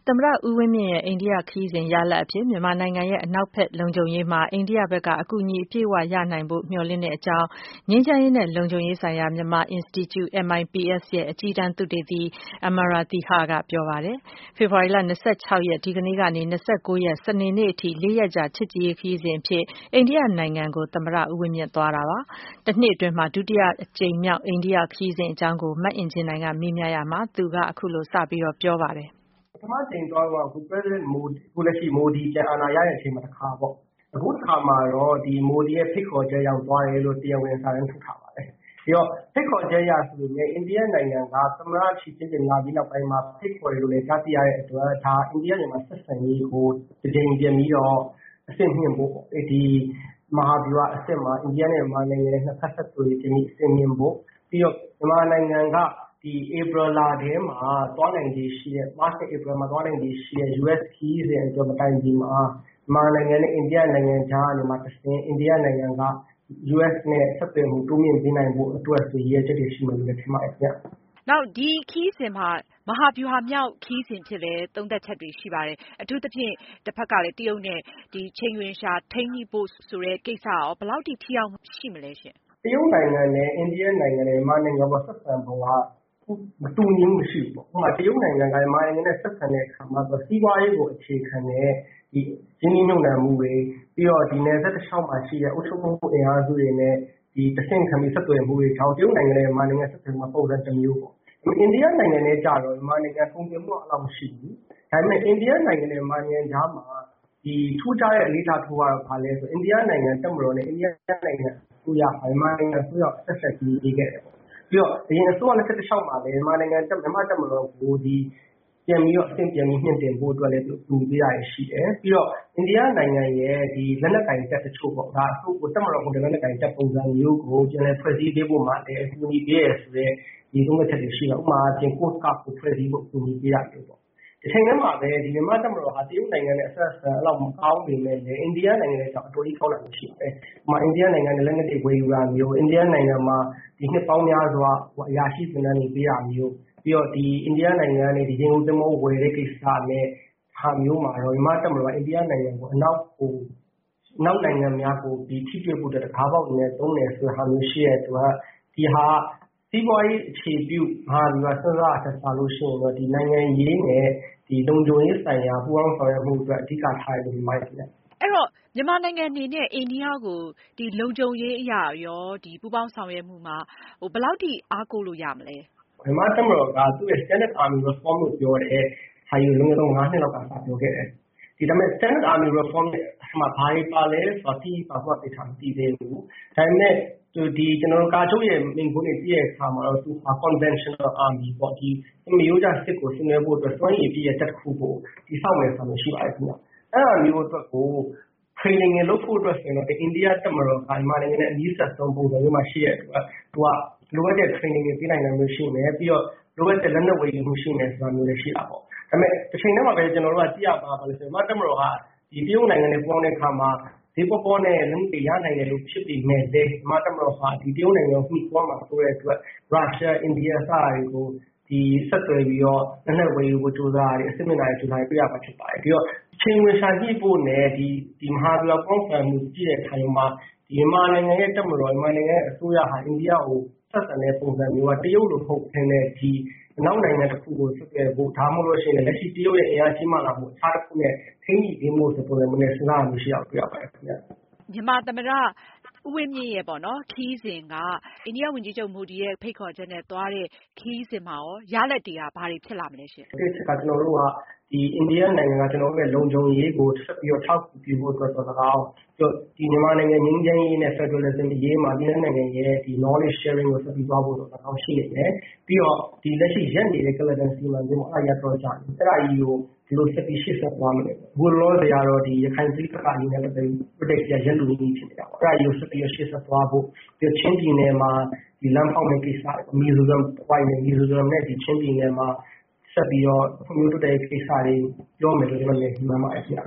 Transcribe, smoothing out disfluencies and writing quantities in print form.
သမ္မတဦးဝင်းမြင့်ရဲ့အိန္ဒိယခရီးစဉ်ရလဒ်အဖြစ်မြန်မာနိုင်ငံရဲ့အနောက်ဘက်လုံခြုံရေးမှာအိန္ဒိယဘက်ကအကူအညီအပြည့်အဝရနိုင်ဖို့မျှော်လင့်တဲ့အကြောင်းငြိမ်းချမ်းရေးနဲ့လုံခြုံရေးဆိုင်ရာမြန်မာ Institute MIPS ရဲ့အကြီးတန်းသုတေသီ Amarathi Ha ကပြောပါတယ်။ဖေဖော်ဝါရီလ26ရက်ဒီကနေ့ကနေ29ရက်စနေနေ့အထိ4ရက်ကြာချစ်ကြည်ရေးခရီးစဉ်အဖြစ်အိန္ဒိယနိုင်ငံကိုသမ္မတဦးဝင်းမြင့်သွားတာပါ။တစ်နှစ်အတွင်းမှာဒုတိယအကြိမ်မြောက်အိန္ဒိယခရီးစဉ်အကြောင်းကိုမအင်ကြင်းနိုင်ကမေးမြန်းရာမှာသူကအခုလိုစပြီးတော့ပြောပါတယ်။ပထမကြိမ်သွားတော့အခု President Modi ကိုလက်ရှိမိုဒီပြန်အာဏာရတဲ့အချိန်မှာတစ်ခါပေါ့အခုတစ်ခါမှာတော့ဒီမိုဒီရဲ့ဖိတ်ခေါ်ချက်ရောက်သွားတယ်လို့တရားဝင်စာရင်းထုတ်ထားပါတယ်ပြီးတော့ဖိတ်ခေါ်ချက်ရဆိုရင်အိန္ဒိယနိုင်ငံကသမ္မတရှီကျင်းပင်လာပြီးနောက်ပိုင်းမှာဖိတ်ခေါ်တယ်လို့လည်းကြားသိရတဲ့အတွက်ဒါအိန္ဒိယမြန်မာဆက်ဆံရေးကိုတစ်ကြိမ်ပြန်ပြီးတော့အဆင့်မြင့်ဖို့ဒီမဟာဗျူဟာအဆင့်မှာအိန္ဒိယနဲ့မြန်မာနိုင်ငံရဲ့နှစ်ဖက်ဆက်သွယ်ရေးအဆင့်မြင့်ဖို့ပြီးတော့မြန်မာနိုင်ငံကဒီဧပြီလထဲမှာသွားနိုင်ခြေရှိတဲ့ March နဲ့ April မှာသွားနိုင်ခြေရှိတဲ့ US ခီးစဉ်အတွက်မတိုင်ခင်မှာမြန်မာနိုင်ငံနဲ့အိန္ဒိယနိုင်ငံကြားကနေမှတစ်ဆင့်အိန္ဒိယနိုင်ငံက US နဲ့ဆက်သွယ်မှုတိုးမြင့်ပေးနိုင်ဖို့အတွက်ဆိုရည်ရွယ်ချက်တွေရှိမှလို့ထင်ပါတယ်ခင်ဗျ။နောက်ဒီခီးစဉ်မှာမဟာဗျူဟာမြောက်ခီးစဉ်ဖြစ်တဲ့သုံးသက်ချက်တွေရှိပါတယ်။အထူးသဖြင့်တစ်ဖက်ကလည်းတရုတ်နဲ့ဒီချိန်ခွင်လျှာထိန်းညှိဖို့ဆိုတဲ့ကိစ္စရောဘယ်လောက်ထိထိရောက်ရှိမလဲရှင်။တရုတ်နိုင်ငံနဲ့အိန္ဒိယနိုင်ငံနဲ့မြန်မာနိုင်ငံပေါ်ဆက်ဆံပုံကမတူညီမှုမရှိဘူးပေါ့။ဥပမာတရုတ်နိုင်ငံကမြန်မာနိုင်ငံနဲ့ဆက်ဆံတဲ့အခါမှာစီးပွားရေးကိုအခြေခံတဲ့ဒီရင်းနှီးမြှုပ်နှံမှုတွေပြီးတော့ဒီနယ်စပ်တစ်လျှောက်မှာရှိတဲ့အုပ်ချုပ်မှုအင်အားစုတွေနဲ့ဒီတဆင့်ခံပြီးဆက်သွယ်မှုတွေကြောင့်တရုတ်နိုင်ငံနဲ့မြန်မာနိုင်ငံဆက်သွယ်မှုပုံစံတစ်မျိုးပေါ့။အိန္ဒိယနိုင်ငံနဲ့ကြတော့မြန်မာနိုင်ငံကုန်သွယ်မှုအလောက်မရှိဘူး။ဒါပေမဲ့အိန္ဒိယနိုင်ငံနဲ့မြန်မာနိုင်ငံကြားမှာဒီထူးခြားတဲ့အလေးထားထိုးကတော့ဘာလဲဆိုအိန္ဒိယနိုင်ငံတပ်မတော်နဲ့အိန္ဒိယနိုင်ငံအစိုးရမြန်မာနိုင်ငံအစိုးရဆက်ဆက်ပြီးရေးခဲ့တယ်ပေါ့။ပြီးတော့အရင်အစိုးရလက်ထက်တစ်လျှောက်မှာလည်းမြန်မာနိုင်ငံမြန်မာတပ်မတော်ကိုဒီပြန်ပြီးတော့အဆင့်ပြန်ပြီးမြင့်တင်ဖို့အတွက်လည်းတူပေးရရှိတယ်ပြီးတော့အိန္ဒိယနိုင်ငံရဲ့ဒီလက်နက်ကင်တပ်တချို့ပေါ့ဒါအစိုးရတပ်မတော်ကိုလက်နက်ကင်တပ်ပုံစံမျိုးကိုပြန်လည်ဖွဲ့စည်းပေးဖို့မှလည်းအကူအညီပေးရဆိုတဲ့ဒီသုံးချက်တွေရှိတာဥပမာပြင်ကိုစကကိုဖွဲ့စည်းဖို့အကူအညီပေးရတယ်ပေါ့ဒီချိန်ထဲမှာပဲဒီမြန်မာတပ်မတော်ဟာတရုတ်နိုင်ငံနဲ့အဆက်အဆံအဲ့လောက်မကောင်းပေမဲ့လည်းအိန္ဒိယနိုင်ငံနဲ့ကြောင့်အတော်ကြီးကောင်းလာလို့ရှိတယ်။ဥပမာအိန္ဒိယနိုင်ငံနဲ့လက်နက်တွေဝယ်ယူတာမျိုးအိန္ဒိယနိုင်ငံမှာဒီနှစ်ပေါင်းများစွာအရာရှိသင်တန်းတွေပေးတာမျိုးပြီးတော့ဒီအိန္ဒိယနိုင်ငံနဲ့ဒီရင်ဦးသင်္ဘောဝယ်တဲ့ကိစ္စနဲ့ဟာမျိုးမှာတော့မြန်မာတပ်မတော်ကအိန္ဒိယနိုင်ငံကိုအနောက်နိုင်ငံများကိုဒီထိတွေ့ဖို့တကားပေါက်နဲ့သုံးတယ်ဆိုတဲ့ဟာမျိုးရှိတဲ့အတွက်ဒီဟာစီးပွားရေးအခြေပြုဟာဒီကစဉ်းစားအဆက်လို့ရှိရင်တော့ဒီနိုင်ငံရေးနဲ့ဒီလုံခြုံရေးဆိုင်ရာပူးပေါင်းဆောင်ရွက်မှုအတွက်အဓိကထားလို့မှရတယ်။အဲ့တော့မြန်မာနိုင်ငံအနေနဲ့အိန္ဒိယကိုဒီလုံခြုံရေးအရာရောဒီပူးပေါင်းဆောင်ရွက်မှုမှာဘယ်လောက်ထိအားကိုးလို့ရမလဲ။မြန်မာတပ်မတော်ကသူ့ရဲ့ Standard Army Reform လို့ပြောတဲ့ဟာယူလုံးလုံး9နှစ်လောက်ကစပြောခဲ့တယ်။ဒီဒါပေမဲ့ Standard Army Reform ရဲ့အမှဘာတွေပါလဲဆိုတာတိပါဖို့သိထားမသိသေးဘူး။ဒါပေမဲ့ဒီကျွန်တော်တို့ကာချုပ်ရဲ့မိန့်ခွန်းတွေပြည့်တဲ့အခါမှာတော့သူဟာ conventional army ပေါ့ဒီမျိုးကြစစ်ကိုဆင်နွှဲဖို့အတွက်စွမ်းရည်ပြည့်တဲ့တပ်တစ်ခုကိုဒီဆောက်မယ်ဆိုလို့ရှိပါတယ်ခင်ဗျ။အဲ့ဒါမျိုးအတွက်ကို training တွေလုပ်ဖို့အတွက်ဆိုရင်တော့အိန္ဒိယတပ်မတော်ကမြန်မာနိုင်ငံနဲ့အနည်းဆက်ဆုံးပုံစံမျိုးမှာရှိတဲ့အတွက်သူကလိုအပ်တဲ့ training တွေပေးနိုင်တယ်မျိုးရှိမယ်ပြီးတော့လိုအပ်တဲ့လက်နက်ဝယ်ယူမှုရှိမယ်ဆိုတာမျိုးလည်းရှိတာပေါ့ဒါပေမဲ့တစ်ချိန်တည်းမှာပဲကျွန်တော်တို့ကကြည့်ရပါလို့ဆိုရင်မြန်မာတပ်မတော်ကဒီတရုတ်နိုင်ငံနဲ့ပေါင်းတဲ့အခါမှာဒီပေါ်ပေါ်နဲ့လုံခြုံရနိုင်တယ်လို့ဖြစ်ပြီးမဲ့လည်းမြန်မာတပ်မတော်ဟာဒီတရုတ်နိုင်ငံကိုမှီသွားမှာဆိုတဲ့အတွက်ရုရှားအိန္ဒိယစတာတွေကိုဒီဆက်သွယ်ပြီးတော့လက်နက်ဝယ်ယူဖို့ကြိုးစားရတယ်အစစ်မြစ်နိုင်ကြိုးစားပြရမှာဖြစ်ပါတယ်ပြီးတော့ချိန်ဝင်ရှာညှိဖို့နဲ့ဒီမဟာဗျူဟာပေါင်းစပ်မှုကြည့်တဲ့အခါမှာဒီမြန်မာနိုင်ငံရဲ့တပ်မတော်မြန်မာနိုင်ငံရဲ့အစိုးရဟာအိန္ဒိယကိုဆက်ဆံတဲ့ပုံစံမျိုးကတရုတ်လိုဟုတ်တဲ့ဒီနောက်နိုင်ငံတစ်ခုကိုဆက်သွယ်ဖို့ဒါမှမဟုတ်လို့ရှိရင်လက်ရှိတရုတ်ရဲ့အင်အားကြီးမှလာမှုအခြားတစ်ခုနဲ့ထိန်းညှိပေးမှုဆိုပုံစံမျိုးနဲ့စဉ်းစားမှုရှိအောင်တွေ့ရပါတယ်ခင်ဗျမြန်မာသမ္မတဦးဝင်းမြင့်ရဲ့ပေါ့နော်ခီးစဉ်ကအိန္ဒိယဝန်ကြီးချုပ်မိုဒီရဲ့ဖိတ်ခေါ်ချက်နဲ့သွားတဲ့ခီးစဉ်မှာရောရလဒ်တွေကဘာတွေဖြစ်လာမလဲရှင်။ဒီချက်ကကျွန်တော်တို့ကဒီအိန္ဒိယနိုင်ငံကကျွန်တော်တို့ရဲ့လုံခြုံရေးကိုဆက်ပြီးတော့ထောက်ကူပြုဖို့အတွက်တော့၎င်းဒီမြန်မာနိုင်ငံငြိမ်းချမ်းရေးနဲ့ Federalism အရေးမှာဒီနိုင်ငံရဲ့ဒီ knowledge sharing ကိုဆက်ပြီးသွားဖို့တော့၎င်းရှိနေတယ်။ပြီးတော့ဒီလက်ရှိရက်နေတဲ့ Kaladan စီမံကိန်းမှာအားရတော့ကြတယ်။အဲ့ဒါကြီးကိုဒီလိုဆက်ပြီးရှေ့ဆက်သွားမယ်။ဘုလောတွေကတော့ဒီရခိုင်ပြည်ကအရေးနဲ့ပတ်သက်ပြီး protect ရရက်လူကြီးဖြစ်နေတာပေါ့။အဲ့ဒါကြီးကိုဆက်ပြီးရှေ့ဆက်သွားဖို့ပြီးချင်းပြည်နယ်မှာဒီလမ်းဖောက်တဲ့ကိစ္စမီဇိုရမ်ပိုင်းနဲ့မီဇိုရမ်နဲ့ဒီချင်းပြည်နယ်မှာဆက်ပြီးတော့ဖွံ့ဖြိုးတိုးတက်ရေးကိစ္စတွေပြောမယ်လို့ကျွန်တော်လည်းမှန်ပါတယ်ခင်ဗျာ